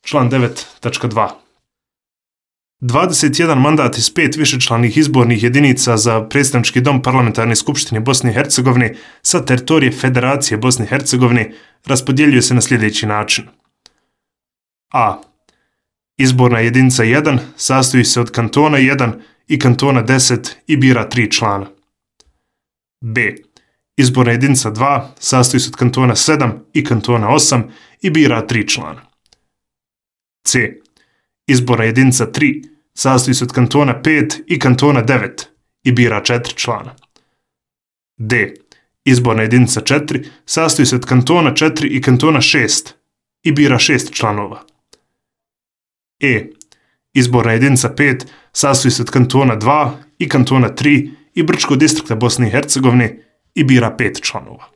Član 9.2. 21 mandat iz 5 višečlanih izbornih jedinica za predstavnički dom Parlamentarne skupštine Bosne i Hercegovine sa teritorije Federacije Bosne i Hercegovine raspodjeljuje se na sljedeći način. A. Izborna jedinica 1 sastoji se od kantona 1 i kantona 10 i bira 3 člana. B. Izborna jedinica 2 sastoji se od kantona 7 i kantona 8 i bira 3 člana. C. Izborna jedinica 3 sastoji se od kantona 5 i kantona 9 i bira 4 člana. D. Izborna jedinica 4 sastoji se od kantona 4 i kantona 6 i bira 6 članova. E. Izborna jedinica 5 sastoji se od kantona 2 i kantona 3 i Brčkog distrikta Bosne i Hercegovine i bira 5 članova.